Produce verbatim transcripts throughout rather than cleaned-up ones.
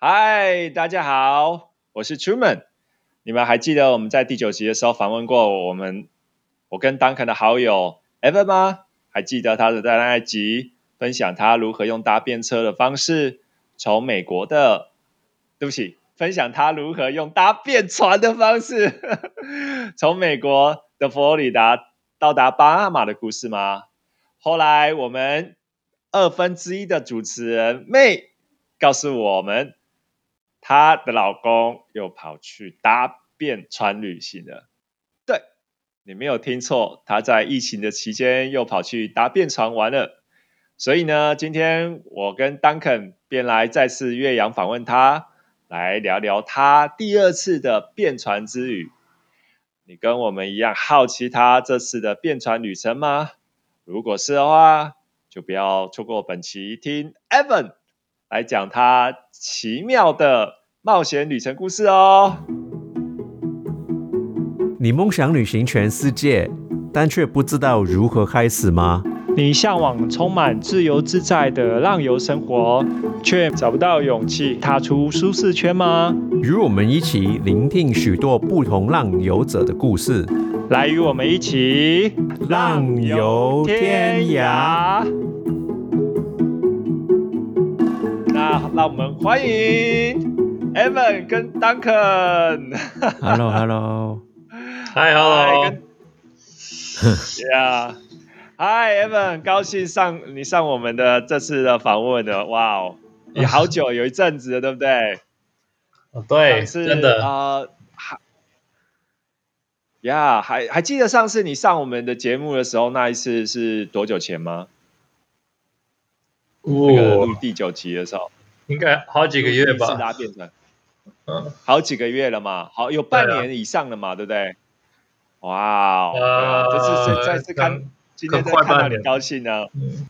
嗨，大家好，我是 Truman。你们还记得我们在第九集的时候访问过我们我跟 Duncan 的好友 Evan 吗？还记得他的在那一集分享他如何用搭便车的方式从美国的，对不起，分享他如何用搭便船的方式从美国的佛罗里达到达巴拿马的故事吗？后来我们二分之一的主持人 May 告诉我们，她的老公又跑去搭便船旅行了。对，你没有听错，她在疫情的期间又跑去搭便船玩了。所以呢，今天我跟 Duncan 便来再次岳阳访问她，来聊聊她第二次的便船之旅。你跟我们一样好奇她这次的便船旅程吗？如果是的话，就不要错过本期听 Evan 来讲他奇妙的冒险旅程故事哦。 你梦想旅行全世界，但却不知道如何开始吗？ 你向往充满自由自在的浪游生活，却找不到勇气踏出舒适圈吗？ 与我们一起聆听许多不同浪游者的故事， 来与我们一起浪游天涯。 那让我们欢迎 Evan 跟 Duncan。 Hello Hello， Hi Hello， Yeah， Hi Evan， 很高兴上你上我们的这次的访问了，哇哦，也好久有一阵子了，对不对？ 哦，对， 是真的， 呃，呀、yeah, 还还记得上次你上我们的节目的时候，那一次是多久前吗？那个录第九集的时候， 应该好几个月吧。 是搭便船，嗯，好几个月了嘛，好有半年以上了嘛，对, 啊、对不对？哇哦， 呃， 这次再次看，今天再看到你高兴呢。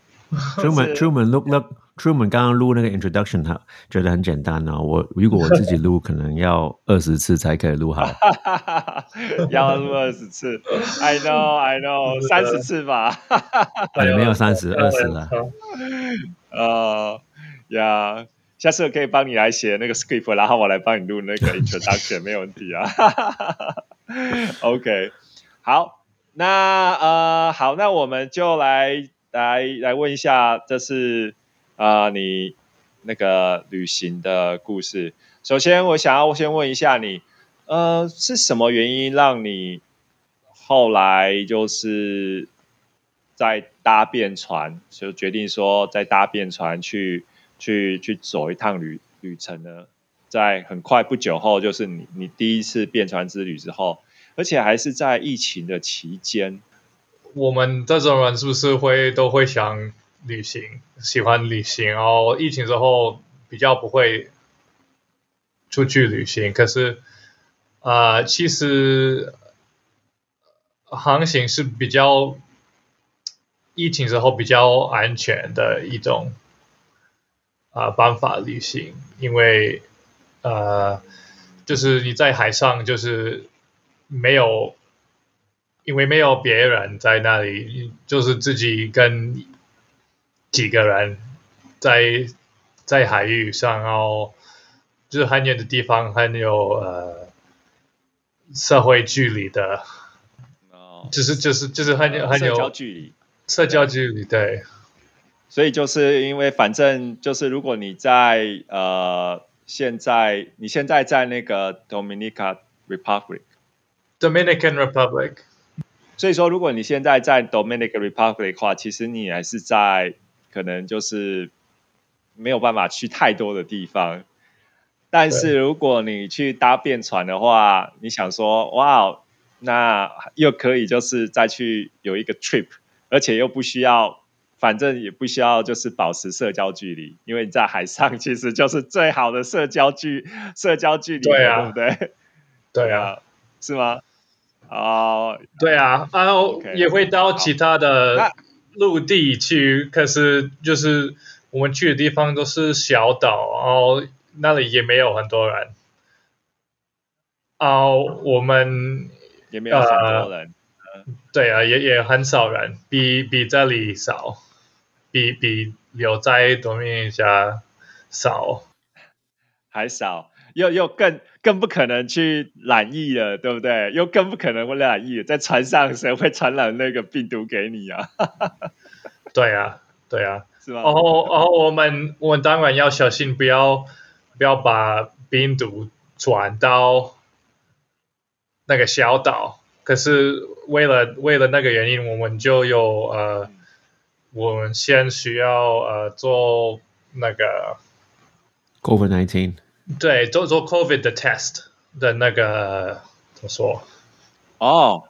Truman Truman look look Truman 刚刚录那个 introduction， 他觉得很简单哦。我如果我自己录，可能要二十次才可以录好。 要录二十次 ，I know I know， 三十次吧。 也没有三十，二十了。 呃呀，下次我可以帮你来写那个 script， 然后我来帮你录那个 introduction， 没有问题啊。OK， 好，那呃好，那我们就来来来问一下，这是呃你那个旅行的故事。首先，我想要先问一下你，呃，是什么原因让你后来就是在搭便船，就决定说在搭便船去去去走一趟旅旅程呢？在很快不久后，就是你你第一次便船之旅之后，而且还是在疫情的期间。 我们这种人是不是会都会想旅行，喜欢旅行，然后疫情之后比较不会出去旅行，可是啊、呃，其实航行是比较疫情之后比较安全的一种啊、呃、办法旅行，因为呃，就是你在海上就是没有，因为没有别人在那里，就是自己跟几个人在在海域上，然后就是很远的地方，很有呃社会距离的， 哦， 就是就是就是很有、呃、很有社交距离， 社交距离，对。 所以就是因为反正就是如果你在呃现在你现在在那个 Dominica Republic Dominican Republic， 所以说如果你现在在 Dominican Republic 的话，其实你还是在可能就是没有办法去太多的地方。但是如果你去搭便船的话，你想说哇，那又可以就是再去有一个 trip， 而且又不需要。反正也不需要就是保持社交距离，因为你在海上其实就是最好的社交距社交距离了，对、啊、对不对？ 对啊， 是吗？哦， 对啊，然后也会到其他的陆地去，可是就是我们去的地方都是小岛，然后那里也没有很多人，啊，我们也没有很多人， 呃、对啊，也也很少人，比比这里少。比比留在多米尼加少。 还少，又又更更不可能去染疫了，对不对？又更不可能会染疫了，在船上谁会传染那个病毒给你啊？ 对啊，对啊， 是吗？ 然后然后我们我们当然要小心，不要不要把病毒传到那个小岛。可是为了为了那个原因，我们就有呃，我们先需要呃做那个 COVID 十九， 对，做做 COVID 的 test 的那个怎么说？ 哦，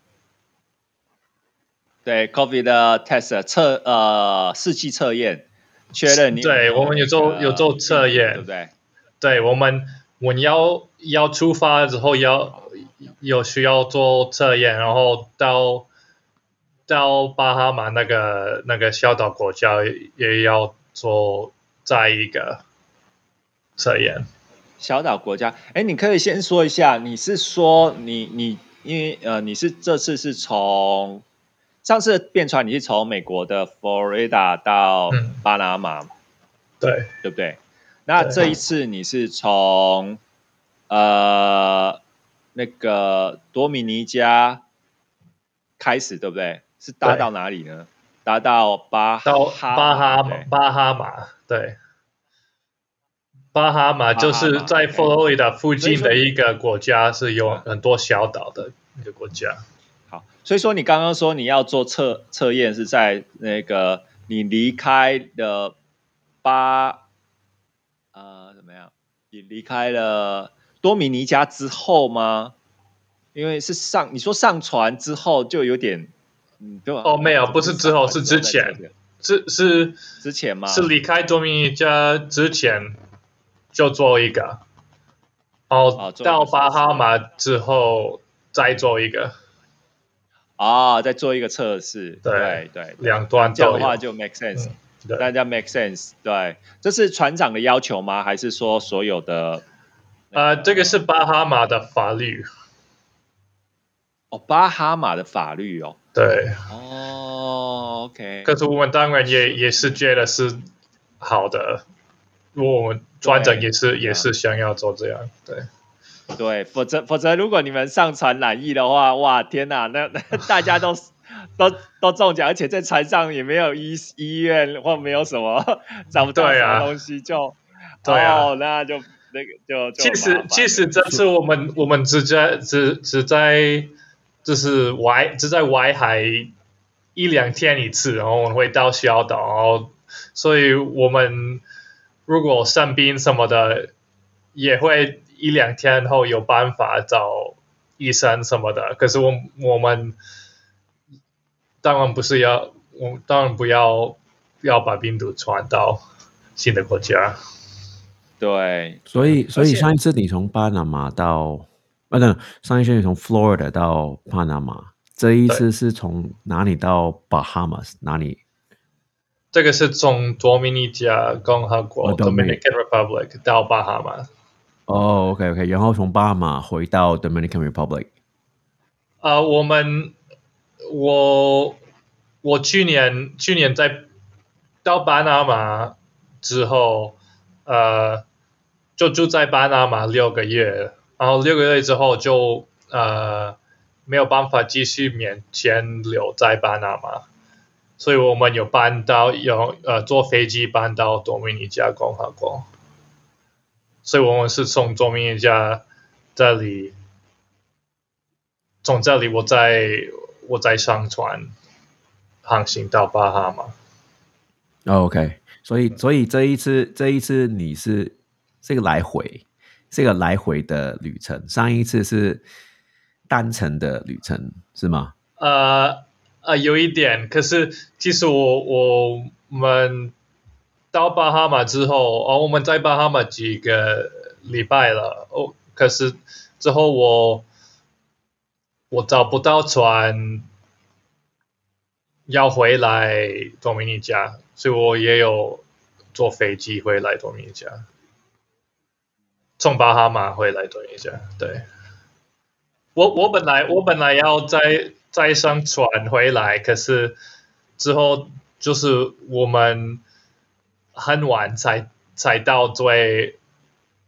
对 ，COVID 的 test 测呃试剂测验，确认你有没对， 有我们有做有做测验， 对不对？ 对，我们我们要要出发之后要有需要做测验，然后到到巴哈马那个那个小岛国家也要做再一个测验。 小岛国家，哎，你可以先说一下，你是说你你因为呃你是这次是从上次便船你是从美国的佛罗里达到巴拿马， 嗯、对对不对？那这一次你是从呃那个多米尼加开始，对不对？是搭到哪里呢？搭到巴哈到巴哈巴哈马，对，巴哈马就是在佛罗里达附近的一个国家，是有很多小岛的一个国家。 好，所以说你刚刚说你要做测测验是在那个你离开了巴呃怎么样？你离开了多米尼加之后吗？因为是上你说上船之后就有点。嗯、 哦，没有，不是之后，是之前，是是之前吗？ 是离开多米尼加之前就做一个，然后到巴哈马之后再做一个。 啊、哦，再做一个测试，对 对, 对， 两端这样的话就 make sense， 嗯、 大家 make sense， 对，这是船长的要求吗？还是说所有的？ 呃，这个是巴哈马的法律。 哦，巴哈马的法律哦。 对。 哦 ，OK。 可是我们当然也也是觉得是好的，我们船长也是也是想要做这样，对。 对，否则否则如果你们上船染疫的话，哇，天哪，那那大家都都都中奖，而且在船上也没有医医院或没有什么找不到什么东西，就对啊， 哦，那就那个就就其实其实这次我们我们只在只只在就是外只在外海一两天一次，然后我们会到小岛，然后所以我们如果生病什么的，也会一两天后有办法找医生什么的。可是我我们当然不是要，我当然不要要把病毒传到新的国家。 对， 所以所以上一次你从巴拿马到，啊，不，上一次你从 Florida 到巴拿马，这一次是从哪里到 Bahamas 哪里？ 这个是从多米尼加共和国、oh, Dominican Republic 到巴哈马。 哦、oh, ，OK OK， 然后从巴哈马回到 Dominican Republic。 啊、uh, ，我们我我去年去年在到巴拿马之后，呃，就住在巴拿马六个月，然后六个月之后就呃没有办法继续勉强留在巴拿马，所以我们有搬到有呃坐飞机搬到多米尼加共和国，所以我们是从多米尼加这里，从这里我再我再上船航行到巴哈马。 Oh, OK， 所以所以这一次这一次你是这个来回，这个来回的旅程，上一次是单程的旅程是吗？ 呃呃，有一点，可是其实我我们到巴哈马之后，哦，我们在巴哈马几个礼拜了，哦，可是之后我我找不到船要回来多米尼加，所以我也有坐飞机回来多米尼加，从巴哈马回来多米尼加。对，我我本来我本来要再再上船回来，可是之后就是我们很晚才才到最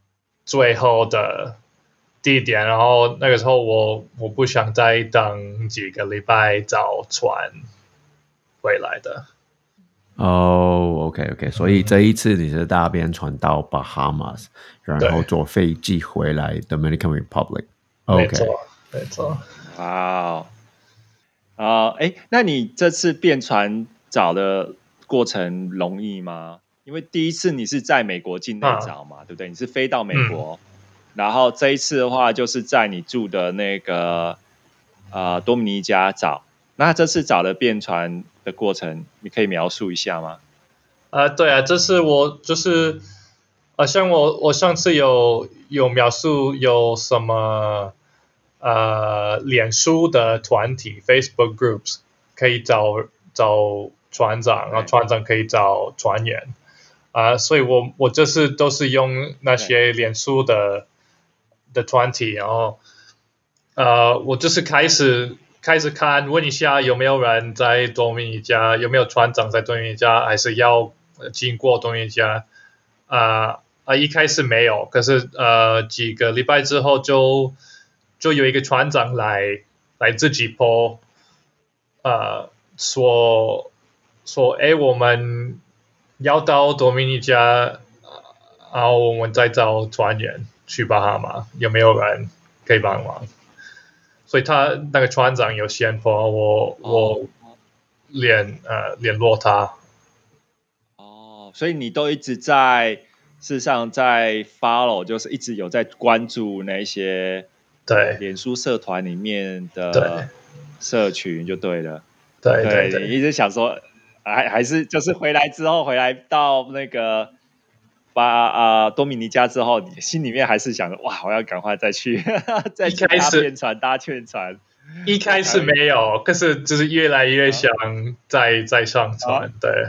最后的地点，然后那个时候我我不想再等几个礼拜找船回来的。 哦、oh, ，OK OK，所以这一次你是搭便船到 Bahamas，、嗯、然后坐飞机回来 Dominican Republic。OK， 没错，没错。 哇，啊，哎，那你这次便船找的过程容易吗？因为第一次你是在美国境内找嘛，啊、对不对？你是飞到美国，嗯、然后这一次的话就是在你住的那个呃多米尼加找。那这次找的便船的过程，你可以描述一下吗？ 啊，对啊，这是我就是好像我我上次有有描述有什么呃脸书的团体 Facebook groups 可以找找船长，然后船长可以找船员啊、呃，所以我我这次都是用那些脸书的的团体，然后呃我就是开始。开始看，问一下有没有人在多米尼加，有没有船长在多米尼加，还是要经过多米尼加？啊、呃、啊，一开始没有，可是呃几个礼拜之后就就有一个船长来来自己 po， 呃说说哎我们要到多米尼加，然后我们再找船员去巴哈马，有没有人可以帮忙？所以他那个船长有先锋，我我联呃联络他。 哦，所以你都一直在，事实上在 follow， 就是一直有在关注那些对脸书社团里面的社群就对了。 对对对, 对， 你一直想说，还还是就是回来之后，回来到那个巴啊、呃、多米尼加之后，你心里面还是想着哇，我要赶快再去再去搭便船搭劝船。 一开始没有，可是就是越来越想再、啊、再上船，对。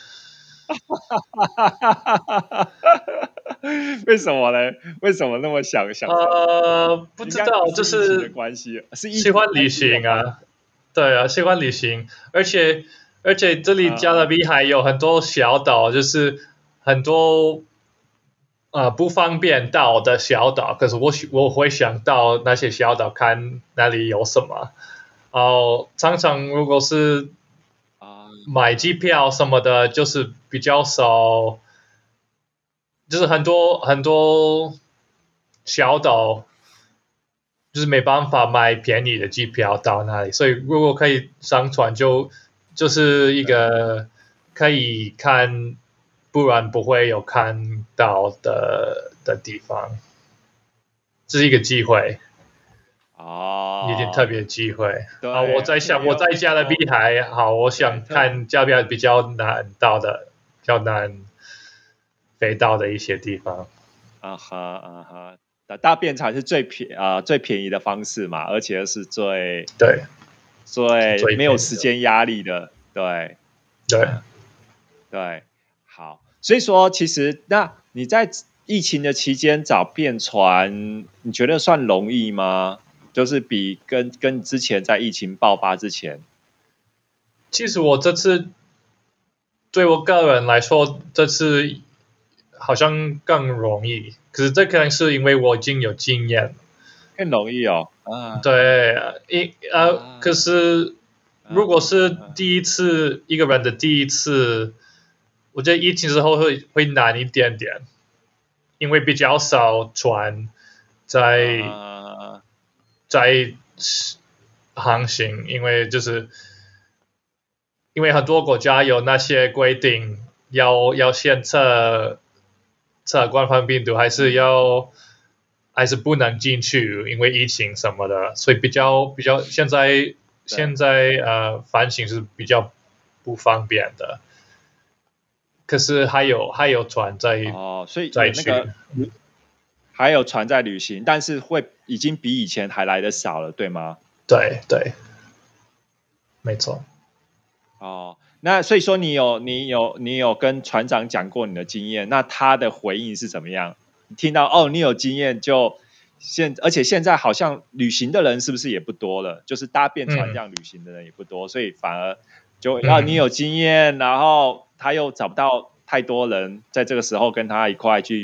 为什么呢？为什么那么想想？ 呃，不知道，就是的关系，是喜欢旅行啊，对啊，喜欢旅行，而且而且这里加勒比海有很多小岛，就是很多呃不方便到的小岛，可是我我会想到那些小岛看那里有什么，然后常常如果是买机票什么的，就是比较少。就是很多很多小岛，就是没办法买便宜的机票到那里，所以如果可以上船就，就是一个可以看，不然不会有看到的的地方，这是一个机会。 哦， 一点特别的机会。 对啊，我在想，我在加勒比海，好，我想看加勒比海比较难到的，比较难。飞到的一些地方， 啊哈啊哈，搭便船是最便啊、呃、最便宜的方式嘛，而且是最对最没有时间压力的，对对、 嗯、对，好，所以说其实那你在疫情的期间找便船，你觉得算容易吗？就是比跟跟之前在疫情爆发之前， 其实我这次对我个人来说，这次。好像更容易，可是这可能是因为我已经有经验， 更容易哦。啊， 对，一呃、啊，可是如果是第一次、啊、一个人的第一次，我觉得疫情之后会会难一点点，因为比较少船在、啊、在航行，因为就是因为很多国家有那些规定，要要先测。测冠状病毒还是要还是不能进去，因为疫情什么的，所以比较比较现在现在呃反省是比较不方便的。可是还有还有船在哦，所以在去、那个、还有船在旅行，但是会已经比以前还来得少了，对吗？ 对对，没错。 哦。那所以说你有你有你有跟船长讲过你的经验，那他的回应是怎么样？听到哦你有经验就现，而且现在好像旅行的人是不是也不多了？就是搭便船这样旅行的人也不多，嗯、所以反而就要、嗯、你有经验，然后他又找不到太多人在这个时候跟他一块去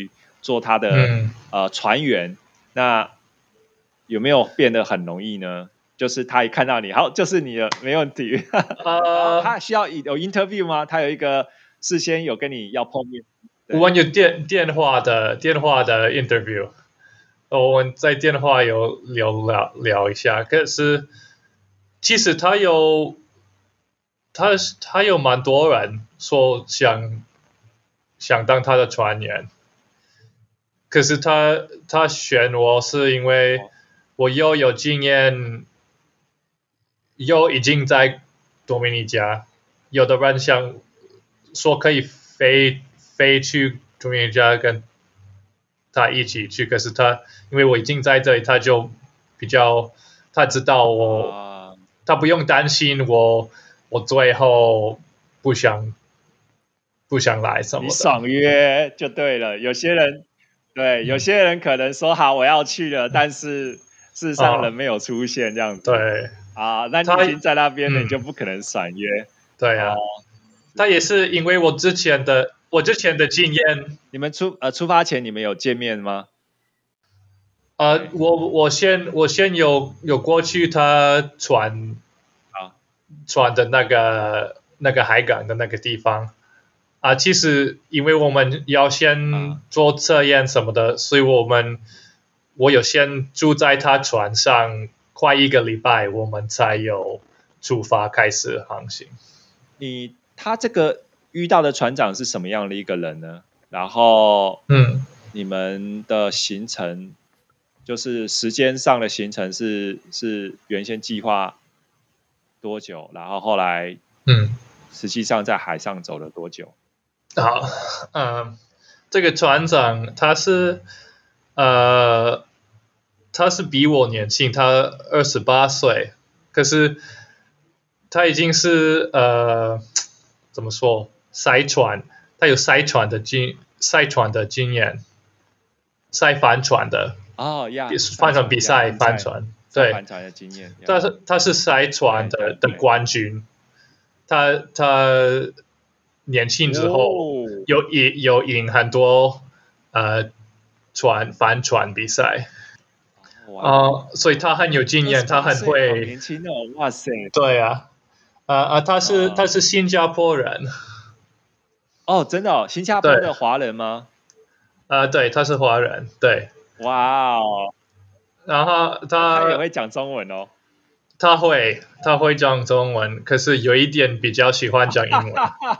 做他的、 嗯、 呃船员，那有没有变得很容易呢？就是他一看到你，好，就是你了，没问题。 呃， 他需要有 interview 吗？他有一个事先有跟你要碰面？ 我们有电电话的电话的 interview， 我们在电话有聊聊聊一下。可是其实他有他他有蛮多人说想想当他的船员，可是他他选我是因为我又有经验，又已经在多米尼加，有的人想说可以飞飞去多米尼加跟他一起去，可是他因为我已经在这里，他就比较他知道我， 啊、 他不用担心我，我最后不想不想来什么的。 你爽约就对了。有些人对，有些人可能说好我要去了，但是事实上人没有出现这样子。 对啊，那你他已经在那边了， 嗯你就不可能闪约。 对啊， 哦他也是因为我之前的我之前的经验， 你们出呃出发前你们有见面吗？ 呃，我我先我先有有过去他船啊船的那个那个海港的那个地方啊，其实因为我们要先啊做测验什么的，所以我们我有先住在他船上快一个礼拜，我们才有出发开始航行。 你他这个遇到的船长是什么样的一个人呢？然后嗯， 你们的行程就是时间上的行程是是原先计划多久？然后后来嗯， 实际上在海上走了多久？ 好，呃，这个船长他是呃他是比我年轻，他二十八岁，可是他已经是呃怎么说赛船，他有赛船的经赛船的经验，赛帆船的哦呀， 帆船比赛帆船，对， 帆船的经验。 他是他是赛船的的冠军，他他年轻之后哦有赢有赢很多呃船帆船比赛。啊、呃，所以他很有经验，他很会。 好年轻哦，哇塞！ 对啊，啊、呃、啊，他是、哦、他是新加坡人。 哦，真的哦，新加坡的华人吗？ 啊、呃，对，他是华人，对。 哇哦！ 然后他他也会讲中文哦。 他会，他会讲中文，可是有一点比较喜欢讲英文。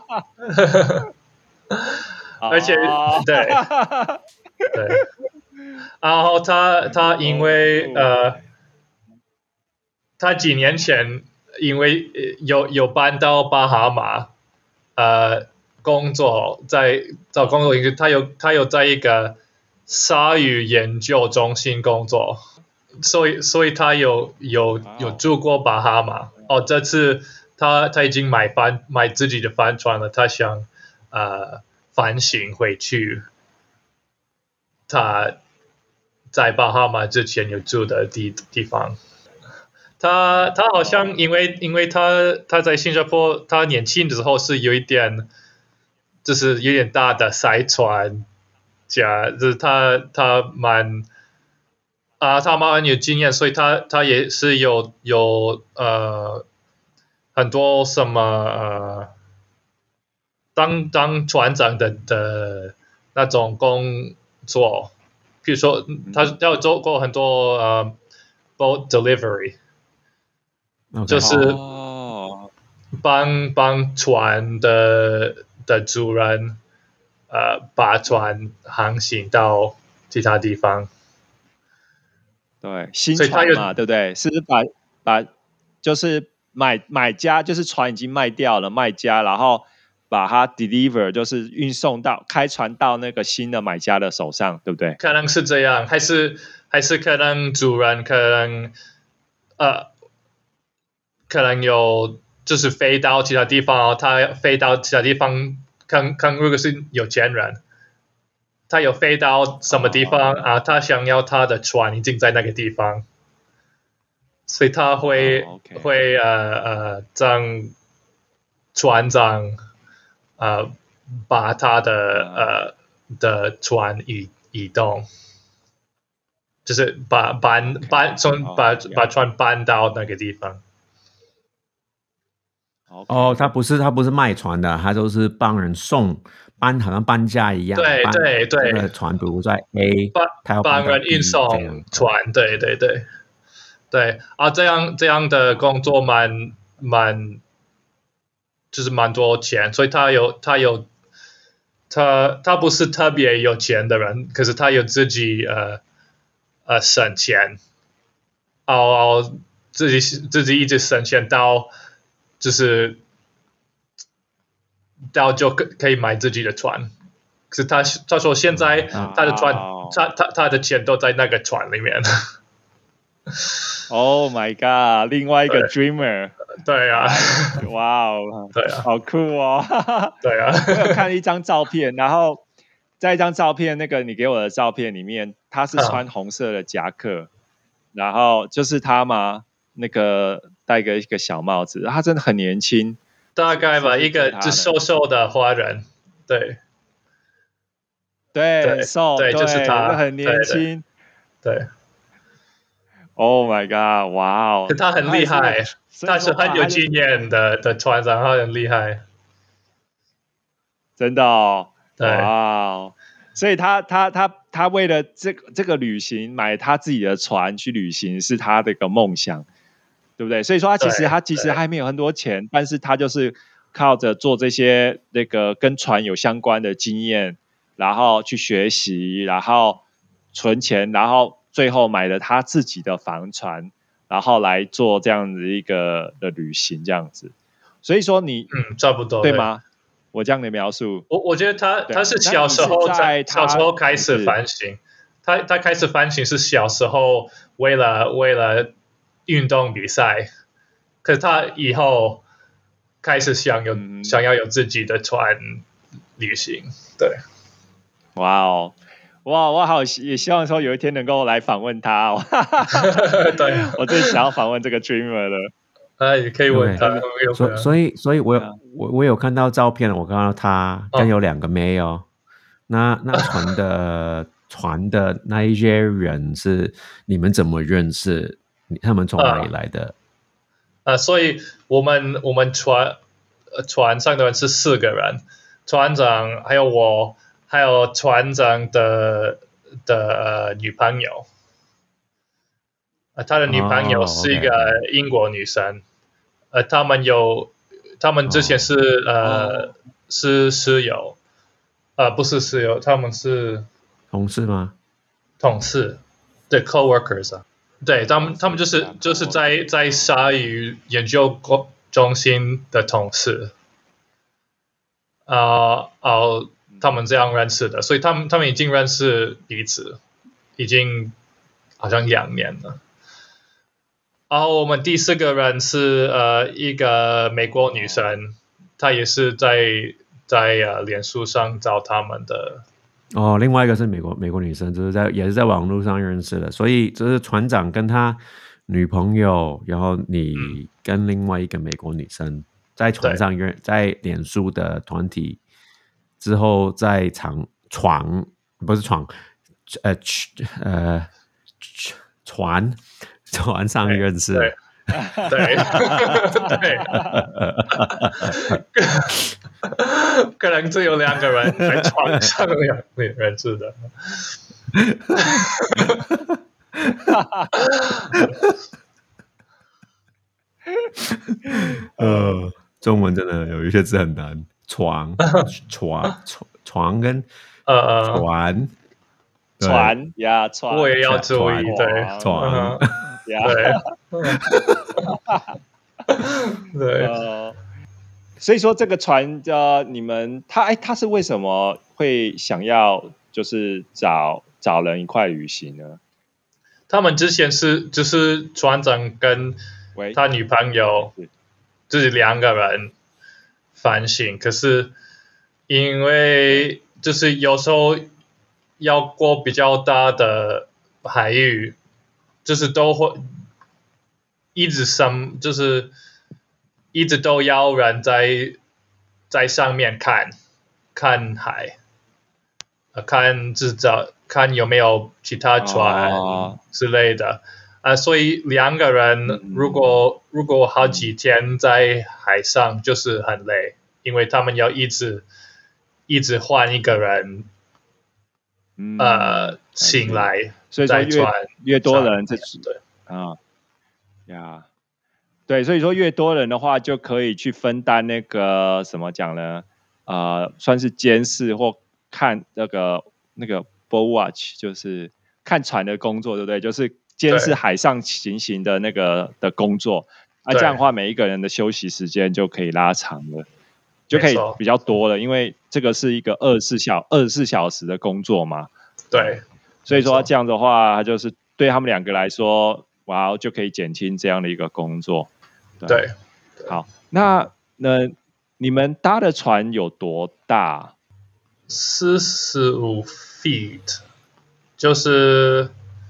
而且， 哦、 对对。然后他他因为、哦、呃，他几年前因为有有搬到巴哈马，呃，工作在找工作，他有他有在一个鲨鱼研究中心工作，所以所以他有有有住过巴哈马。哦，这次他他已经买帆买自己的帆船了，他想呃反省回去。他在巴哈马之前有住的地地方，他他好像因为因为他他在新加坡，他年轻的时候是有一点，就是有点大的赛船家，就是他他蛮啊他蛮有经验，所以他他也是有有呃很多什么呃当当船长的的那种工作。比如说，他要做过很多呃 boat delivery，okay. 就是帮帮船的的主人呃把船航行到其他地方。 对，新船嘛，对不对？是不是把把就是买买家就是船已经卖掉了，卖家然后把它 deliver 就是运送到开船到那个新的买家的手上，对不对？ 可能是这样，还是还是可能主人可能呃可能有就是飞到其他地方，他飞到其他地方，看看如果是有钱人，他有飞到什么地方、哦、啊？他想要他的船已经在那个地方，所以他会、哦 okay. 会呃呃让船长。呃，把他的呃的船移移动，就是把搬搬从把把船搬到那个地方。 哦，他不是他不是卖船的，他都是帮人送搬，好像搬家一样。 对对对， 这个船比如在 A， 他要帮人运送船，对对对对啊，这样这样的工作蛮蛮就是蛮多钱，所以他有他有他他不是特别有钱的人，可是他有自己呃呃省钱，哦自己自己一直省钱到。就是到就可以买自己的船，可是他他说现在他的船，他他他的钱都在那个船里面。 Oh my god！ 另外一个 dreamer， 对啊， 哇哦， 对啊， 好酷哦！ 对啊， 我有看一张照片，然后在一张照片，那个你给我的照片里面，他是穿红色的夹克，嗯、然后就是他吗？那个戴个一个小帽子，他真的很年轻， 大概吧，一个就瘦瘦的华人，对， 对，很瘦， 对，就是他， 很年轻， 对。对 Oh my god！ 哇哦， 他很厉害，他是很有经验的的船长，他很厉害， 真的哦， 对， 哇哦，所以他他他他为了这个这个旅行买他自己的船去旅行是他的一个梦想。对不对？所以说他其实他其实还没有很多钱，但是他就是靠着做这些那个跟船有相关的经验，然后去学习，然后存钱，然后最后买了他自己的房船，然后来做这样子一个的旅行，这样子。所以说你嗯，差不多对吗？对我这样的描述， 我我觉得他他是小时候在小时候开始反省，他他开始反省是小时候为了为了。运动比赛，可是他以后开始想有、嗯、想要有自己的船旅行，对， 哇哦，哇，我好也希望说有一天能够来访问他哦， 对， 我最想要访问这个 dreamer 了， 啊，也可以问他， 所所以所以我有我我有看到照片，我看到他跟有两个妹哦，那那船的船的那一些人是你们怎么认识？他们从哪里来的？ 啊、呃，所以我们我们船呃船上的人是四个人，船长还有我，还有船长的的、呃、女朋友。呃，他的女朋友是一个英国女生，呃，他们有，他们之前是、oh. 呃、oh. 是室友，呃，不是室友，他们是同事吗？ 同事，对 ，coworkers 啊。对他们，他们就是就是在在鲨鱼研究中心的同事，啊、呃、哦，他们这样认识的，所以他们他们已经认识彼此，已经好像两年了。然后我们第四个人是呃一个美国女生，她也是在在呃脸书上找他们的。 哦，另外一个是美国美国女生，就是在也是在网络上认识的，所以就是船长跟他女朋友，然后你跟另外一个美国女生在船上认，在脸书的团体之后，在床床不是床，呃呃船船上认识。 对对对，可能只有两个人在床上两认识的。 呃，中文真的有一些字很难，床、床、床跟呃船、 船呀，船， 我也要注意，对， 船， 对，对。 呃，所以说这个船呃，你们他哎，他是为什么会想要就是找找人一块旅行呢？ 他们之前是就是船长跟他女朋友就是两个人反省，可是因为就是有时候要过比较大的海域，就是都会一直上，就是一直都要人在在上面看看海，呃，看至少看有没有其他船之类的。啊、呃，所以两个人如果、嗯、如果好几天在海上，就是很累，因为他们要一直一直换一个人，嗯、呃，醒来， 所以说越越多人，这对啊呀，对，所以说越多人的话，就可以去分担那个什么讲呢？呃，算是监视或看那个那个 boat watch， 就是看船的工作，对不对？就是监视海上情形的那个的工作。啊，这样的话，每一个人的休息时间就可以拉长了，就可以比较多了，因为这个是一个二十四小二十四小时的工作嘛。 对， 所以说这样的话，就是对他们两个来说，哇，就可以减轻这样的一个工作。 对， 对好，那那你们搭的船有多大？ 四十五 feet， 就是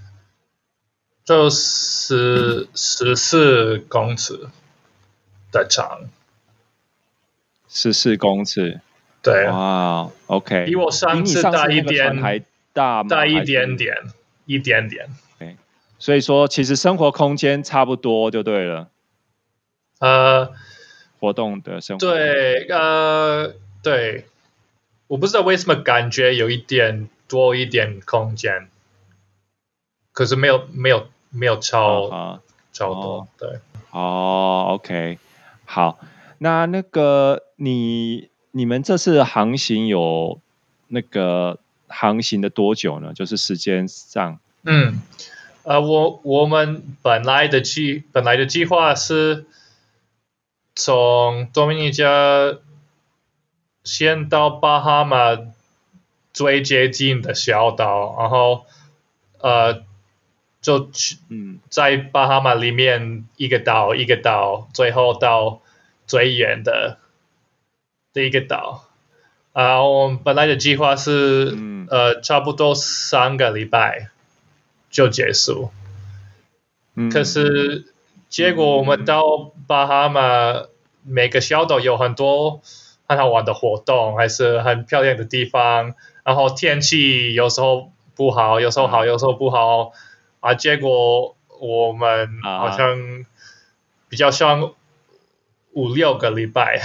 就是十四公尺的长， 十四公尺。 对， 哇 ，OK， 比我上次大一点， 还大吗？ 大一点点，一点点。 Okay. 所以说，其实生活空间差不多就对了。 呃， 活动的生活。 对，呃，对，我不知道为什么感觉有一点多一点空间，可是没有没有没有超、uh-huh. 超多，哦、对。 哦 ，OK， 好，那那个你你们这次航行有那个航行的多久呢？就是时间上。 嗯，呃，我我们本来的计本来的计划是从多米尼加先到巴哈马最接近的小岛，然后呃就嗯在巴哈马里面一个岛一个岛，最后到最远的的一个岛。啊、呃，我们本来的计划是、嗯、呃差不多三个礼拜就结束，嗯、可是结果我们到巴哈马。每个小岛有很多很好玩的活动，还是很漂亮的地方。然后天气有时候不好，有时候好，有时候不好啊。结果我们好像比较像五六个礼拜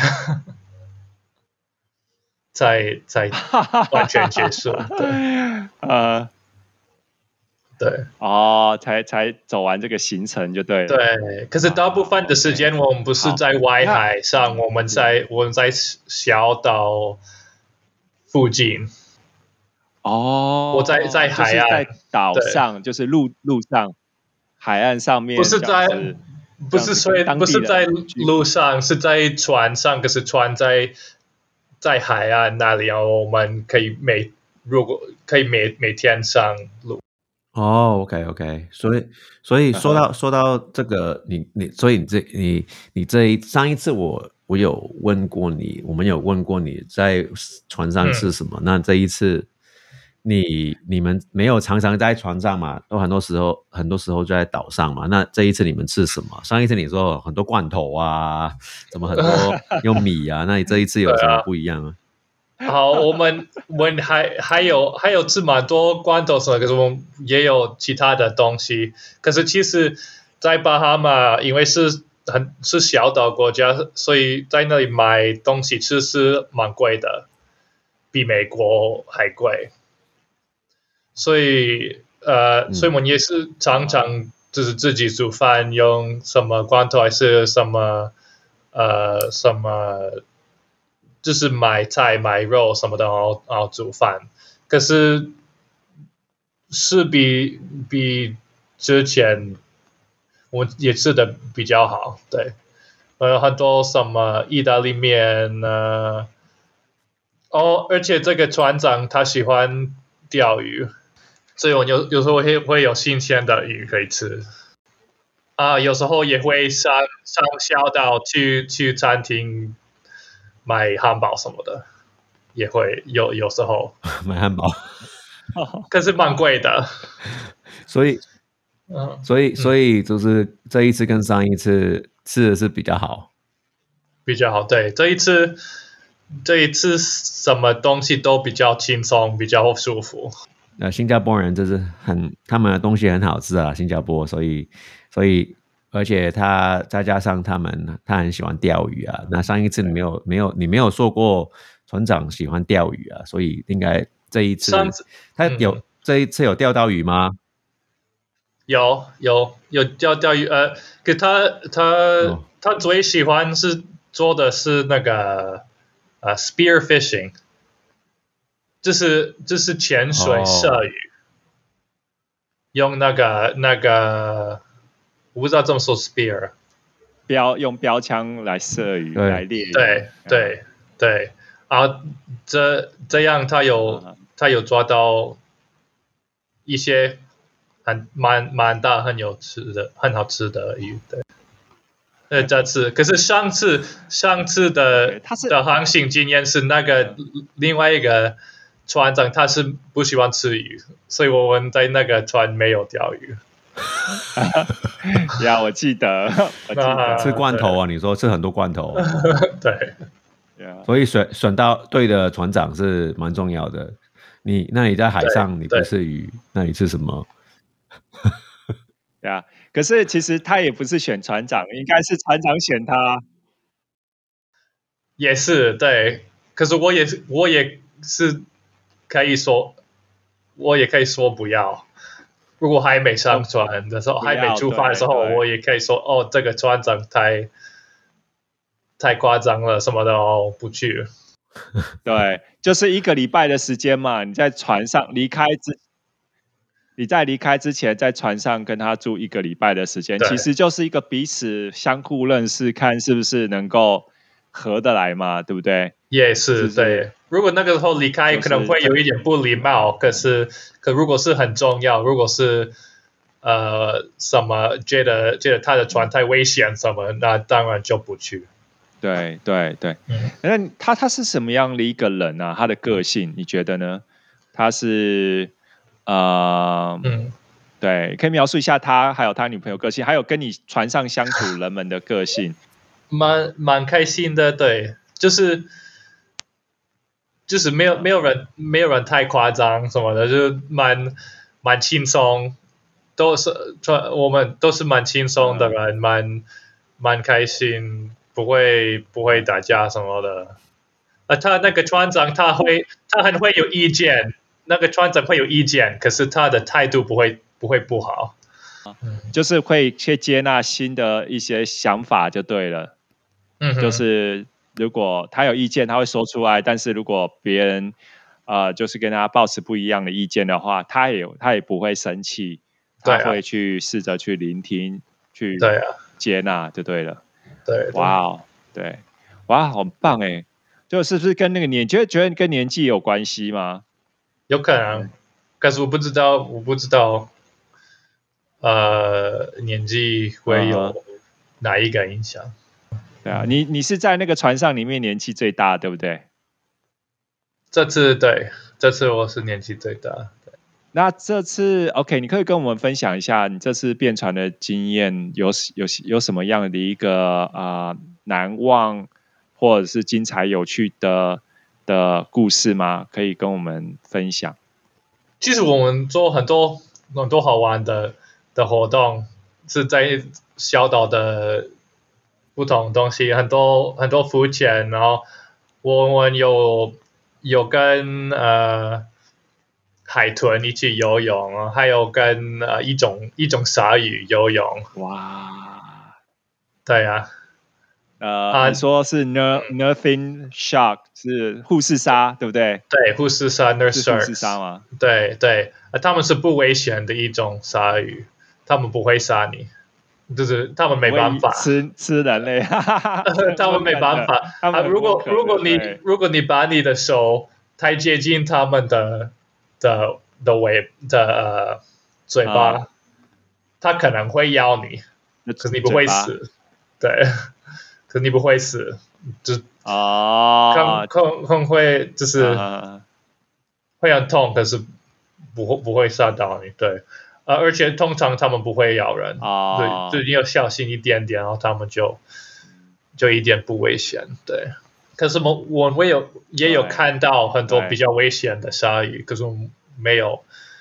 才才完全结束。对， 呃。 对， 哦，才才走完这个行程就对了。 对，可是大部分的时间我们不是在外海上，我们在我们在小岛附近。 哦， 我在在海岸， 就是在岛上，就是陆路上海岸上面， 不是在不是在不是在路上，是在船上，可是船在在海岸那里，然后我们可以每如果可以每每天上路。 哦、oh, ，OK OK， 所以所以说到、uh-huh. 说到这个，你你所以你这你你这一上一次我我有问过你，我们有问过你在船上吃什么？嗯、那这一次你你们没有常常在船上嘛？都很多时候很多时候就在岛上嘛。那这一次你们吃什么？上一次你说很多罐头啊，怎么很多用米啊？那你这一次有什么不一样啊？ 好，我们我们还还有还有吃蛮多罐头什么，可是我们也有其他的东西。可是其实，在巴哈马，因为是很是小岛国家，所以在那里买东西吃是蛮贵的，比美国还贵。所以呃，嗯、所以我们也是常常就是自己煮饭，用什么罐头还是什么呃什么。就是买菜买肉什么的，然后然后煮饭，可是是比比之前我也吃的比较好，对，呃，很多什么意大利面呢，哦，而且这个船长他喜欢钓鱼，所以我有有时候会会有新鲜的鱼可以吃，啊，有时候也会上上小岛去去餐厅。买汉堡什么的也会有，有时候买汉堡， 可是蛮贵的， 所以，嗯、所以，所以就是这一次跟上一次吃的是比较好， 比较好。对，这一次，这一次什么东西都比较轻松，比较舒服。 呃，新加坡人就是很他们的东西很好吃啊，新加坡，所以所以而且他再加上他们他很喜欢钓鱼啊。那上一次你没有没有你没有说过船长喜欢钓鱼啊，所以应该这一次他有、嗯、这一次有钓到鱼吗？ 有有有钓钓鱼，呃，可他他、哦、他最喜欢是做的是那个呃 spear fishing， 就是就是潜水射鱼，哦、用那个那个我不知道怎么说 spear， 标用标枪来射鱼来猎鱼， 对对对，啊，这这样他有、啊、他有抓到一些。很蛮蛮大，很有吃的，很好吃的鱼，对。呃，这次可是上次上次的、okay, 的航行经验是那个、嗯、另外一个船长他是不喜欢吃鱼，所以我们在那个船没有钓鱼。 呀，我记得，我记得、啊、 吃罐头啊，你说吃很多罐头、啊， 对。 所以选选到对的船长是蛮重要的。你那你在海上你不吃鱼，那你吃什么？ 对啊，可是其实他也不是选船长，应该是船长选他。 也是对，可是我也我也是可以说，我也可以说不要。如果还没上船的时候，还没出发的时候，我也可以说哦，这个船长太太夸张了什么的哦，不去。 对，就是一个礼拜的时间嘛，你在船上离开之。你在离开之前，在船上跟他住一个礼拜的时间，其实就是一个彼此相互认识，看是不是能够合得来嘛，对不对？ 也是，对。如果那个时候离开，可能会有一点不礼貌，可是，可如果是很重要，如果是呃什么觉得觉得他的船太危险什么，那当然就不去。 对对对，嗯，那他他是什么样的一个人啊？他的个性你觉得呢？他是。呃，嗯，对，可以描述一下他还有他女朋友个性，还有跟你船上相处人们的个性。 蛮蛮开心的，对，就是就是没有没有人没有人太夸张什么的，就是蛮蛮轻松，都是我们都是蛮轻松的人，蛮蛮开心，不会不会打架什么的。呃，他那个船长他会他很会有意见。那个船长会有意见，可是他的态度不会不会不好， 就是会去接纳新的一些想法就对了。嗯，就是如果他有意见，他会说出来，但是如果别人呃就是跟他抱持不一样的意见的话，他也他也不会生气，他会去试着去聆听，去接纳就对了。 对， 哇哦，对，哇，好棒哎！就是不是跟那个年，觉得觉得跟年纪有关系吗？ 有可能，可是我不知道，我不知道，呃，年纪会有哪一个影响？ 对啊，你你是在那个船上里面年纪最大，对不对？ 这次对，这次我是年纪最大。 那这次 OK， 你可以跟我们分享一下你这次变船的经验，有有有什么样的一个啊、呃、难忘或者是精彩有趣的？的故事吗？可以跟我们分享。 其实我们做很多很多好玩的的活动，是在小岛的不同东西，很多很多浮潜，然后我们有有跟呃海豚一起游泳，还有跟呃一种一种鲨鱼游泳。 哇， 对啊。 呃，啊、你说是 Nursing Shark 是护士鲨，对不对？ 对，护士鲨 Nurse Shark 护士鲨吗？ 对对，啊，他们是不危险的一种鲨鱼，他们不会杀你，就是他们没办法吃吃人类， 他们没办法。啊，如果如果你如果你把你的手太接近他们的的的尾的呃嘴巴，啊、他可能会咬你，可是你不会死，对。可你不会死，就哦， 可能可能会就是会很痛，可是不会不会杀到你，对，呃，而且通常他们不会咬人， 哦， 对，就你要小心一点点，然后他们就就一点不危险，对。可是我我也有也有看到很多比较危险的鲨鱼，可是我没有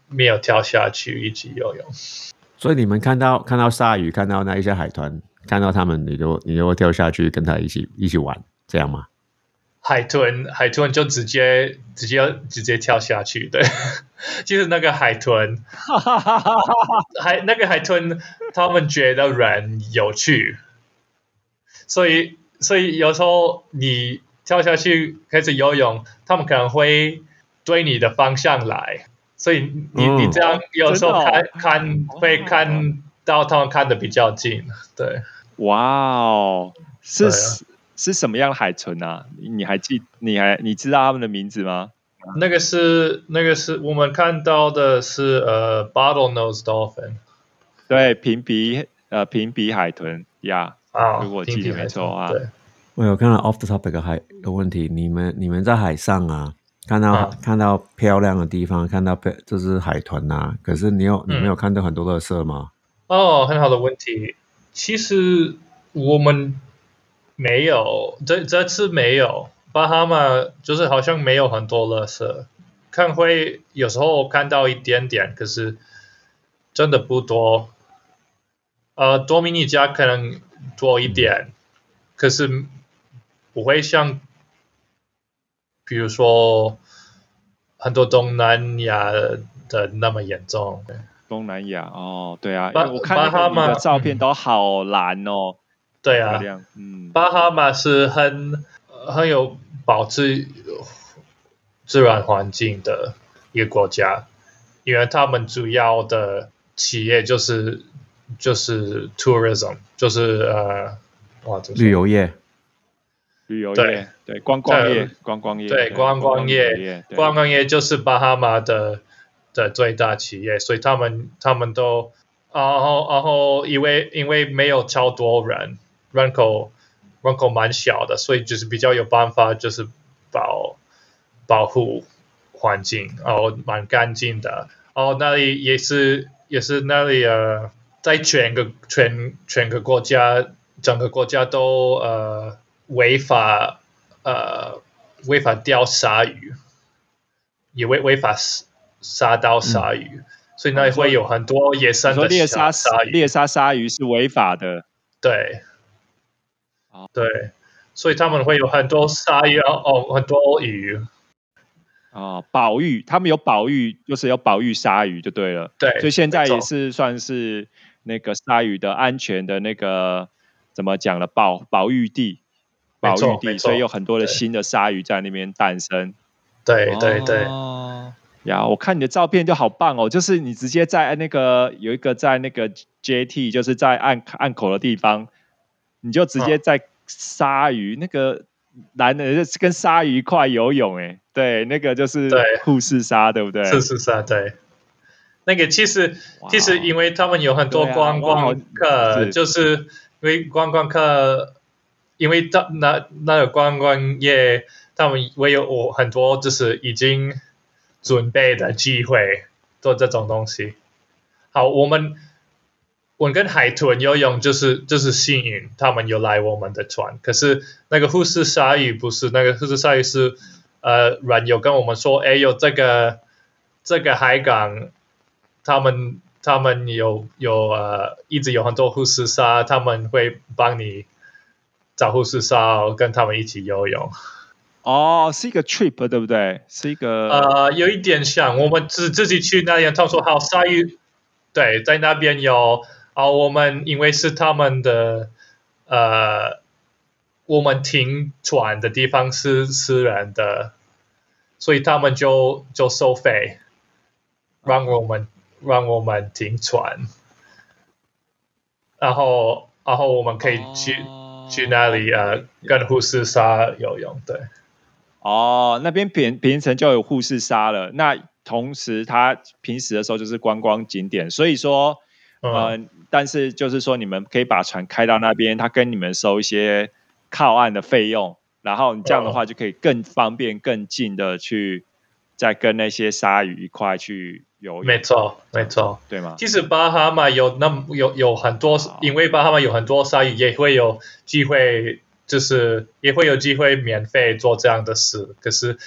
没有跳下去一起游泳。 所以你们看到看到鲨鱼，看到那一些海豚，看到他们，你就你就会跳下去跟他一起一起玩，这样吗？ 海豚海豚就直接直接直接跳下去，对，就是那个海豚，海那个海豚，他们觉得人有趣，所以所以有时候你跳下去开始游泳，他们可能会对你的方向来，所以你、嗯、你这样有时候看、哦、看会看到他们看得比较近，对， 哇哦，是。是什么样的海豚啊？你还记？你还你知道他们的名字吗？ 那个是那个是我们看到的是呃 bottlenose dolphin， 对，平鼻呃平鼻海豚呀， yeah, 啊， 如果我记得没错啊。 对， 我有看到 off the topic 的海的问题，你们你们在海上啊，看到、啊、看到漂亮的地方，看到就是海豚啊，可是你有你没有看到很多垃圾吗？ 嗯、哦，很好的问题。其实我们。没有，这这次没有。巴哈马就是好像没有很多垃圾，看会有时候看到一点点，可是真的不多。呃，多米尼加可能多一点，可是不会像，比如说很多东南亚的那么严重。 东南亚哦，对啊，我看那个你的照片都好蓝哦。 嗯对啊， 嗯， 巴哈马是很很有保持自然环境的一个国家，因为他们主要的企业就是就是 tourism， 就是呃，哇， 旅游业， 旅游业，对对，观光业，观光业， 对，观光业，观光业就是巴哈马的的最大企业，所以他们他们都，然后然后因为因为没有超多人。人口人口蛮小的，所以就是比较有办法，就是保保护环境，然后蛮干净的。然后那里也是也是那里呃，在全个全全个国家，整个国家都呃违法呃违法钓鲨鱼，也违违法杀到鲨鱼，嗯、所以那里会有很多野生的猎杀鲨鱼。 猎杀鲨鱼是违法的， 对。对，所以他们会有很多鲨鱼哦，很多鱼。 哦，保育，他们有保育，就是有保育鲨鱼就对了。 对， 所以现在也是算是那个鲨鱼的安全的那个怎么讲呢？保保育地，保育地，所以有很多的新的鲨鱼在那边诞生。 对对对。 哦呀，我看你的照片就好棒哦，就是你直接在那个有一个在那个 J T， 就是在岸岸口的地方。你就直接在鲨鱼、嗯、那个男的跟鲨鱼一块游泳，哎，对，那个就是护士鲨，对不对？ 护士鲨，对。那个其实其实因为他们有很多观光客，啊、就是因为观光客，因为那那那个观光业，他们会有很多就是已经准备的机会做这种东西。好，我们。我跟海豚游泳就是就是幸运，他们有来我们的船。可是那个护士鲨鱼不是，那个护士鲨鱼是呃人有跟我们说，哎，有这个这个海港，他们他们有有呃一直有很多护士鲨，他们会帮你找护士鲨，跟他们一起游泳。 哦，是一个 trip 对不对？是一个呃有一点像，我们自自己去那里，他们说好鲨鱼，对，在那边有。啊，我们因为是他们的，呃，我们停船的地方是私人的，所以他们就就收费，让我们让我们停船，然后然后我们可以去、哦、去那里呃跟护士鲨游泳，对。 哦，那边平平城就有护士鲨了，那同时它平时的时候就是观光景点，所以说。呃，但是就是说，你们可以把船开到那边，他跟你们收一些靠岸的费用，然后你这样的话就可以更方便、更近的去再跟那些鲨鱼一块去游泳。 没错，没错， 对吗？ 其实巴哈马有那么有有很多，因为巴哈马有很多鲨鱼，也会有机会，就是也会有机会免费做这样的事。可是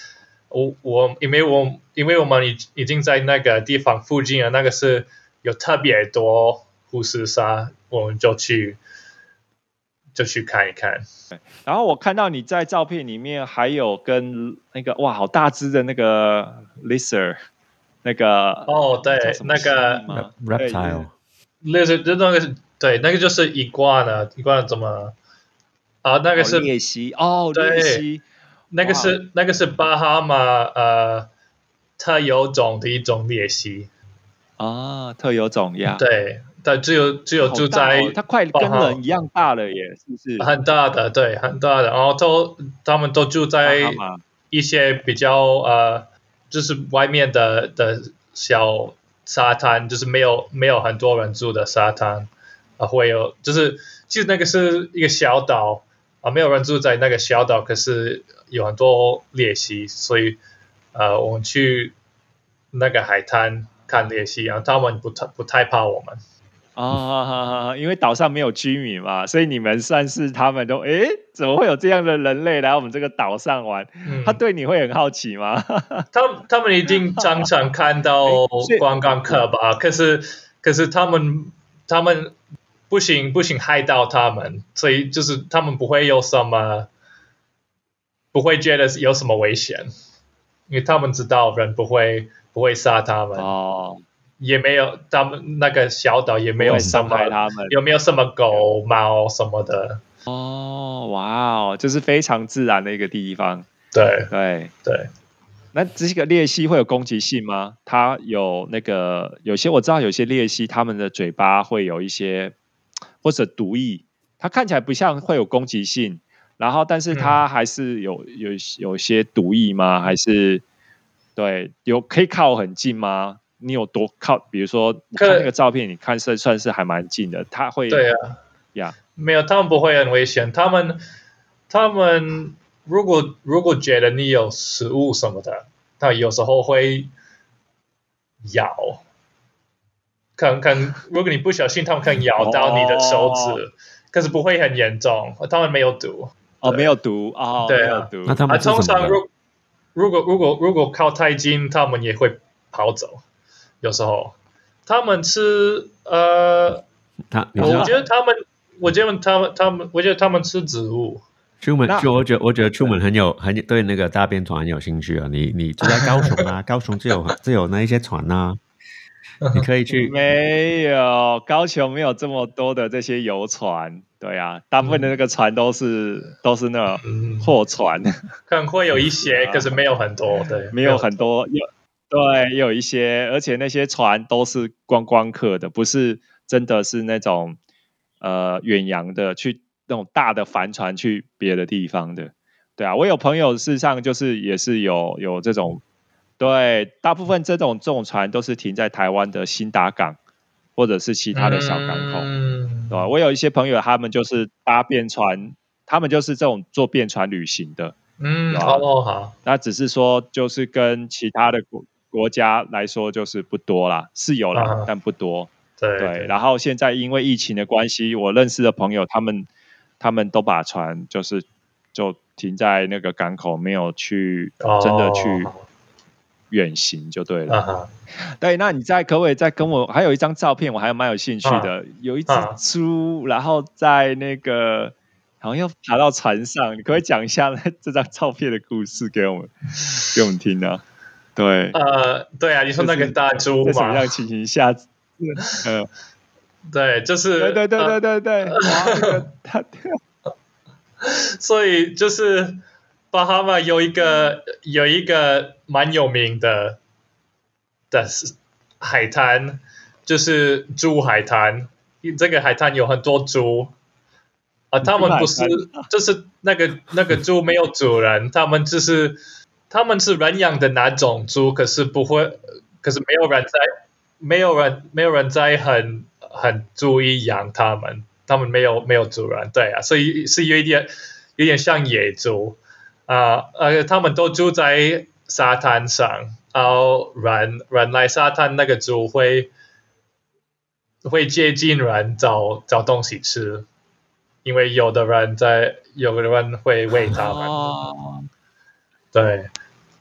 我我因为我因为我们已已经在那个地方附近了，那个是有特别多富士山，我们就去就去看一看。 然后我看到你在照片里面还有跟那个哇好大只的那个 lizard 那个哦对那个 reptile lizard 那个是对那个就是 iguana iguana 怎么啊那个是、 哦、鬣蜥哦鬣蜥那个是那个是巴哈马呃特有种的一种鬣蜥啊，特有种呀。 对，它只有只有住在、 哦，它快跟人一样大了耶，是不是？ 很大的，对，很大的。然后都他们都住在一些比较呃，就是外面的的小沙滩，就是没有没有很多人住的沙滩啊，会有就是其实那个是一个小岛啊，没有人住在那个小岛，可是有很多鬣蜥，所以呃，我们去那个海滩看鬣蜥，然后他们不太不太怕我们。 啊，因为岛上没有居民嘛，所以你们算是他们都诶，怎么会有这样的人类来我们这个岛上玩？嗯、他对你会很好奇吗？ 他他们一定常常看到观光客吧？可是可是他们他们不行不行害到他们，所以就是他们不会有什么，不会觉得有什么危险，因为他们知道人不会不会杀他们。 哦。 也没有，他们那个小岛也没有伤害他们， 有没有什么狗、猫什么的？ 哦，哇哦，就是非常自然的一个地方。 对对对。 那这个鬣蜥会有攻击性吗？它有那个有些我知道有些鬣蜥它们的嘴巴会有一些或者毒液，它看起来不像会有攻击性，然后但是它还是有有有些毒液吗？还是对有可以靠很近吗？你有多靠？比如说，你看那个照片，你看是算是还蛮近的。他会对啊， 呀， yeah. 没有，他们不会很危险。他们，他们如果如果觉得你有食物什么的，他有时候会咬。可能如果你不小心，他们可能咬到你的手指，哦、可是不会很严重。他们没有毒。 哦，没有毒哦， 对没有毒。 那他们、 啊、通常如如果如果如果靠太近，他们也会跑走。有时候，他们吃呃，我觉得他们，我觉得他们，他们，我觉得他们吃植物。 出门就我觉得，我觉得出门很有很对那个大便船很有兴趣啊！你你住在高雄啊，高雄就有就有那一些船啊，你可以去。 没有，高雄没有这么多的这些游船，对啊，大部分的那个船都是、嗯、都是那种货船， 可能会有一些，可是没有很多，对， 没有很多有。对，也有一些，而且那些船都是观光客的，不是真的是那种呃远洋的，去那种大的帆船去别的地方的。对啊，我有朋友事实上就是也是有有这种，对，大部分这种这种船都是停在台湾的新达港或者是其他的小港口，嗯、对吧？我有一些朋友他们就是搭便船，他们就是这种坐便船旅行的。 嗯，哦好， 那只是说就是跟其他的国国家来说就是不多啦，是有啦，啊、但不多。 对对, 对，然后现在因为疫情的关系，我认识的朋友他们他们都把船就是就停在那个港口，没有去、哦、真的去远行就对了。啊、对，那你再可不可以再跟我还有一张照片，我还蛮有兴趣的，啊、有一只猪，然后在那个。好像要爬到船上，你可不可以讲一下这张照片的故事给我们，给我们听呢？对， 呃，对啊，你说那个大猪嘛， 在什么样的情形下？ 呃，对，就是对对对对对对，呃、哇，那个他， 所以就是巴哈马有一个有一个蛮有名的的海滩，就是猪海滩，这个海滩有很多猪。啊，他们不是，就是那个那个猪没有主人，他们就是他们是人养的那种猪，可是不会，可是没有人在，没有人没有人在很很注意养他们，他们没有没有主人，对啊，所以是有一点有点像野猪啊，呃，他们都住在沙滩上，然后人人来沙滩，那个猪会会接近人找找东西吃。因为有的人在，有的人会喂他们，哦、对，然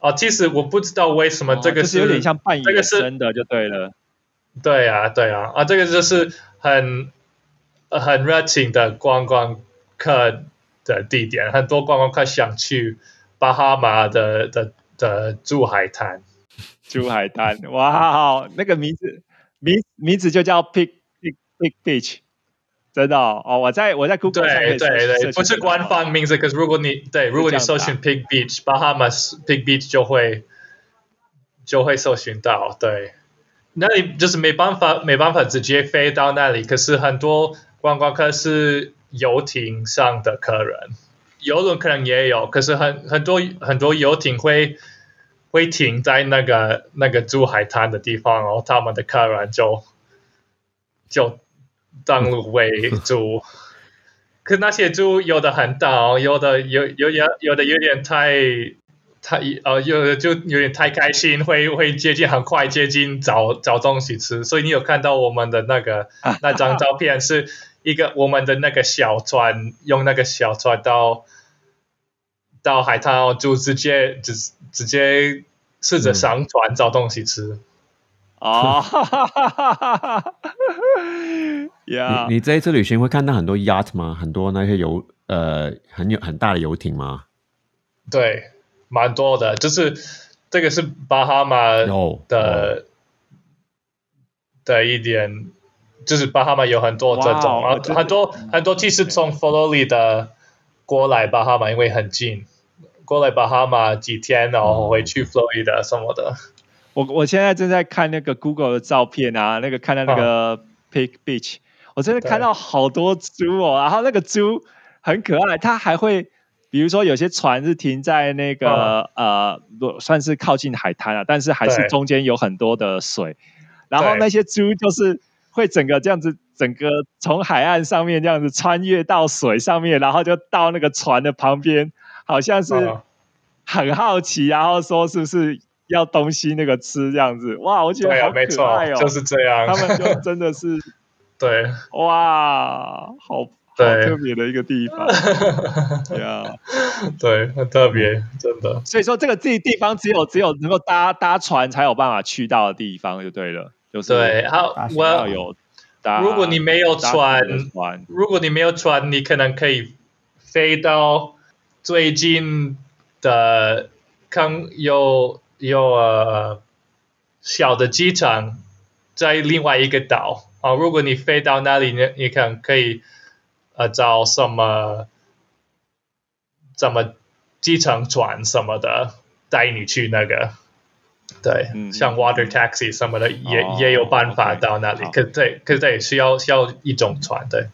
啊，其实我不知道为什么这个是、 哦、就是有点像半野这个是生的就对了。 对啊，对啊，啊，这个就是很很热情的观光客的地点，很多观光客想去巴哈马的的的珠海滩。 珠海滩，哇，那个名字名名字就叫 Pig Pig Pig Beach。真的 哦, 哦，我在我在 Google 上可以对对对，不是官方名字，可是如果你对如果你搜寻 Pig Beach Bahamas Pig Beach 就会就会搜寻到，对，那里就是没办法没办法直接飞到那里，可是很多观光客是游艇上的客人，游轮可能也有，可是很很多很多游艇会会停在那个那个珠海滩的地方，然后他们的客人就就。登陆为猪，可那些猪有的很大，有的有有有有的有点太太呃，有的就有点太开心，会会接近很快接近找找东西吃，所以你有看到我们的那个那张照片是一个我们的那个小船，用那个小船到到海滩，就直接直直接试着上船找东西吃。 哦，哈哈哈哈哈！ 你你这一次旅行会看到很多 yacht 吗？很多那些游呃很有很大的游艇吗？ 对，蛮多的。就是这个是巴哈马的、oh, oh. 的一点，就是巴哈马有很多这种， wow, 很多很多其实从佛罗里达过来巴哈马，因为很近，过来巴哈马几天，然后回去佛罗里达什么的。 我我现在正在看那个 Google 的照片啊，那个看到那个 Pig Beach，、嗯、我真的看到好多猪哦，然后那个猪很可爱，它还会，比如说有些船是停在那个、嗯、呃，算是靠近海滩啊，但是还是中间有很多的水，然后那些猪就是会整个这样子，整个从海岸上面这样子穿越到水上面，然后就到那个船的旁边，好像是很好奇，然后说是不是要东西那个吃这样子，哇，我觉得好可爱哦， 啊、就是这样， 他们就真的是， 对， 哇，好好特别的一个地方，对啊， 对，很特别，真的。 所以说这个地地方只有只有能够搭搭船才有办法去到的地方，就对了，就是对，好，我要有搭， 如果你没有船，如果你没有船，你可能可以飞到最近的，看有。有呃小的机场在另外一个岛啊，如果你飞到那里呢，你可能可以呃找什么怎么机场船什么的带你去那个，对，嗯、像 water taxi 什么的、嗯、也、哦、也有办法到那里， okay, 可对可对需要需要一种船，对。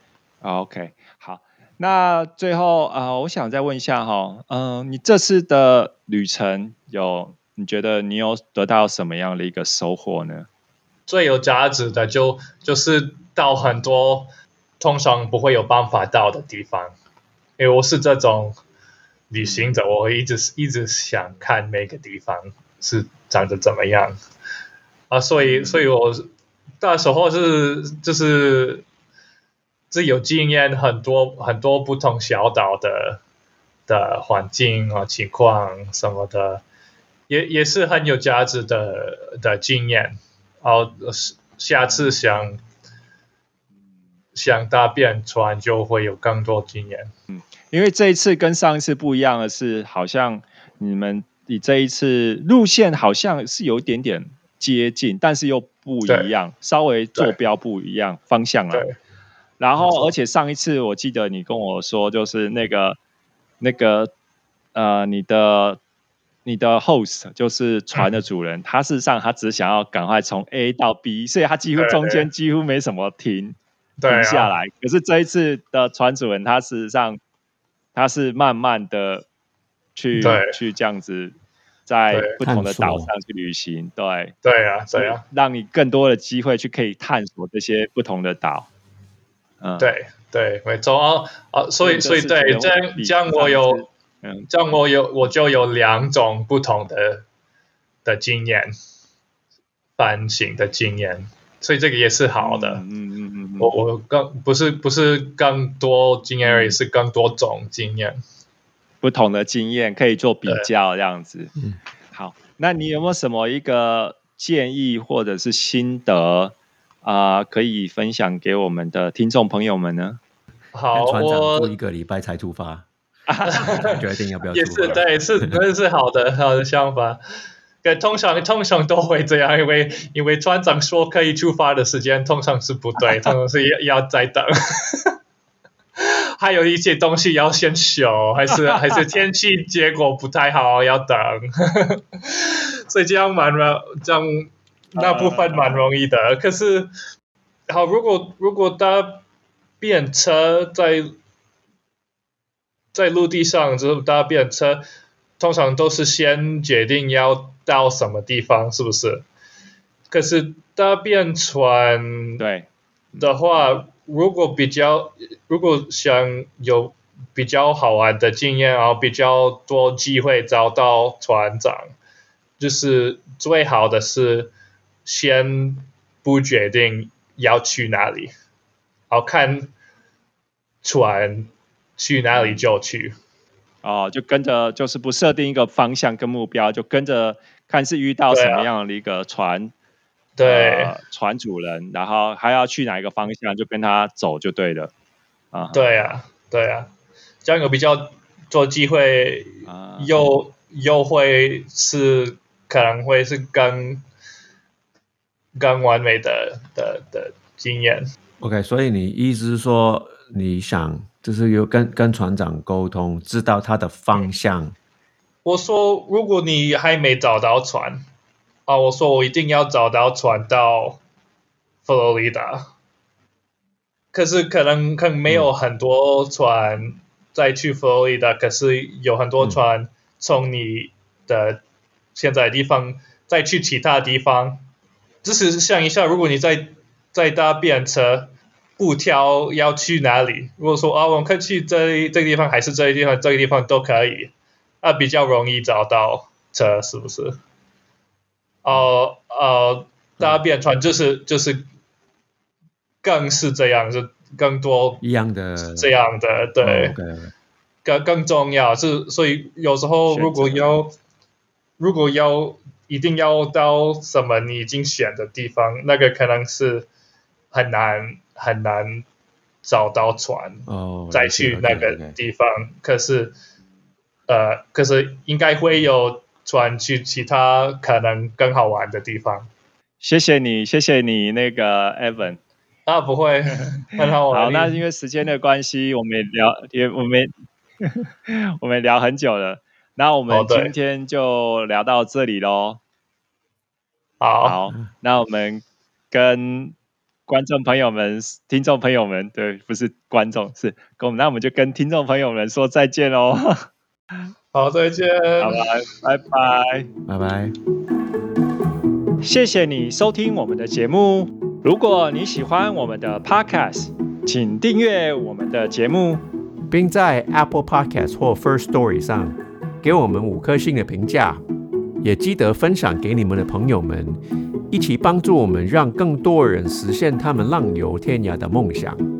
OK， 好，那最后啊、呃，我想再问一下哈，嗯、呃，你这次的旅程有，你觉得你有得到什么样的一个收获呢？ 最有价值的就就是到很多通常不会有办法到的地方，因为我是这种旅行者，我会一直一直想看每个地方是长得怎么样啊，所以所以我到时候是就是是有经验很多很多不同小岛的的环境啊情况什么的。也也是很有价值的的经验，然后下次想想搭便船就会有更多经验。 嗯，因为这一次跟上一次不一样的是，好像你们你这一次路线好像是有一点点接近，但是又不一样，稍微坐标不一样方向啊。 对。 然后，而且上一次我记得你跟我说，就是那个那个呃，你的。你的 host 就是船的主人、嗯、他事实上他只想要赶快从 A 到 B， 所以他几乎中间几乎没什么停停下来、啊、可是这一次的船主人他事实上他是慢慢的去去这样子在不同的岛上去旅行，对对啊对啊， 让你更多的机会去可以探索这些不同的岛。 嗯，对对没错啊，所以所以对这样这样我有嗯，这样我有我就有两种不同的的经验，反省的经验，所以这个也是好的。嗯嗯嗯嗯，我我更不是不是更多经验而已，是更多种经验。 不同的经验可以做比较这样子。嗯，好，那你有没有什么一个建议或者是心得啊、呃，可以分享给我们的听众朋友们呢？ 好， 船长我过一个礼拜才出发，决定要不要出发？ 也是对，是那是好的好的想法。通常通常都会这样，因为因为船长说可以出发的时间通常是不对，通常是要再等。还有一些东西要先修，还是还是天气结果不太好要等，所以这样蛮这样那部分蛮容易的。可是好，如果如果搭便车在在陆地上，就是搭便车，通常都是先决定要到什么地方，是不是？可是搭便船对的话，如果比较，如果想有比较好玩的经验，然后比较多机会找到船长，就是最好的是先不决定要去哪里，然后看船去哪里就去。 哦，就跟着，就是不设定一个方向跟目标，就跟着看是遇到什么样的一个船， 对、 呃，船主人，然后还要去哪一个方向，就跟他走就对了。啊， 对啊，对啊，这样有比较多机会，啊、又又会是可能会是更更完美的的的经验。 OK， 所以你意思是说，你想就是有跟跟船长沟通，知道他的方向。 我说，如果你还没找到船啊，我说我一定要找到船到佛罗里达。可是可能可能没有很多船再去佛罗里达，嗯、可是有很多船从你的现在的地方再去其他地方。只是想一下，如果你在在搭便车，不挑要去哪里。如果说啊，我们可以去这这个地方，还是这个地方，这个地方都可以，那比较容易找到车，是不是？呃呃，搭便船就是就是更是这样，就更多一样的这样的，对， oh, okay. 更更重要是，所以有时候如果要如果要一定要到什么你已经选的地方，那个可能是很难很难找到船，哦、oh, 再去那个地方。Okay, okay. 可是呃，可是应该会有船去其他可能更好玩的地方。 谢谢你，谢谢你，那个 Evan。 啊，不会，很好玩。 好，那因为时间的关系，我们聊也我们我们聊很久了，那我们今天就聊到这里咯。 好， 好，那我们跟观众朋友们、听众朋友们，对，不是观众，是跟我们，那我们就跟听众朋友们说再见咯。 好，再见， 好吧，拜拜， 拜拜。 谢谢你收听我们的节目。如果你喜欢我们的 Podcast， 请订阅我们的节目， 并在 Apple Podcast 或 First Story 上给我们五颗星的评价。也记得分享给你们的朋友们，一起帮助我们，让更多人实现他们浪游天涯的梦想。